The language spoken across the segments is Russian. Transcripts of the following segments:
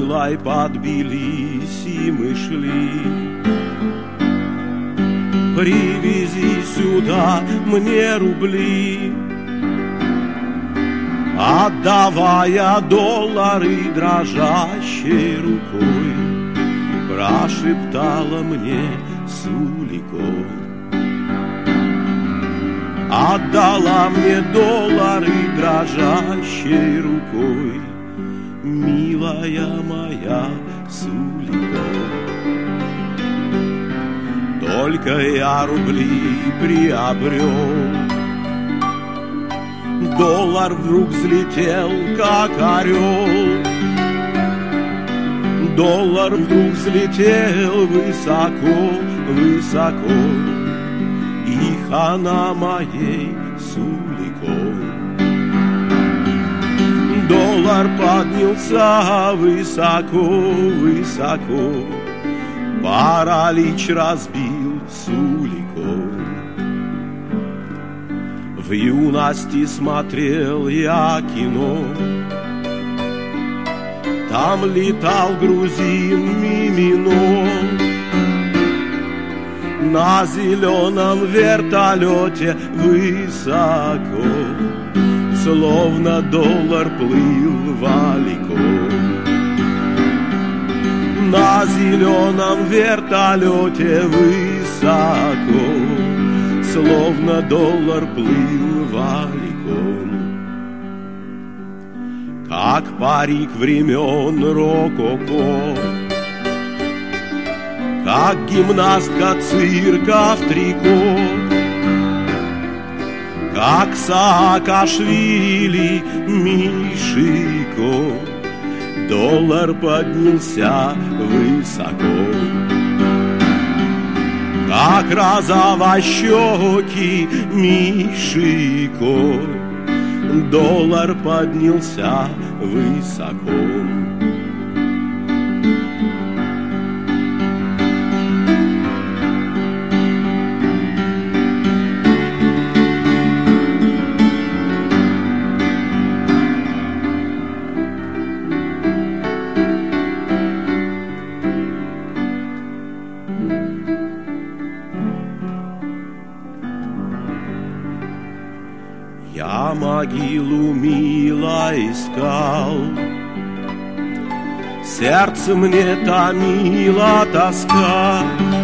милой, под Тбилиси мы шли. Привези сюда мне рубли, отдавая доллары дрожащей рукой, прошептала мне Сулико. Отдала мне доллары дрожащей рукой, милая моя Сулико. Только я рубли приобрел, доллар вдруг взлетел, как орел. Доллар вдруг взлетел высоко, высоко, и хана моей Сулико. Доллар поднялся высоко, высоко, паралич разбил Сулико. В юности смотрел я кино, там летал грузин Мимино. На зеленом вертолете высоко, словно доллар плыл валико. На зеленом вертолете высоко, словно доллар плыл валиком. Как парик времен рококо, как гимнастка цирка в трико, как Саакашвили Мишико. Доллар поднялся высоко, как розовощёкий Мишико. Доллар поднялся высоко. Я могилу мило искал, сердце мне томила тоска.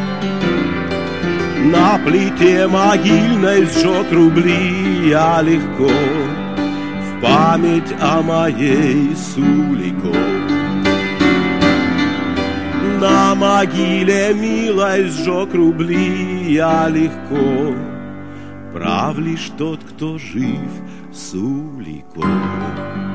На плите могильной сжег рубли я легко, в память о моей Сулико. На могиле милой сжег рубли я легко, прав лишь тот, кто жив, Сулико.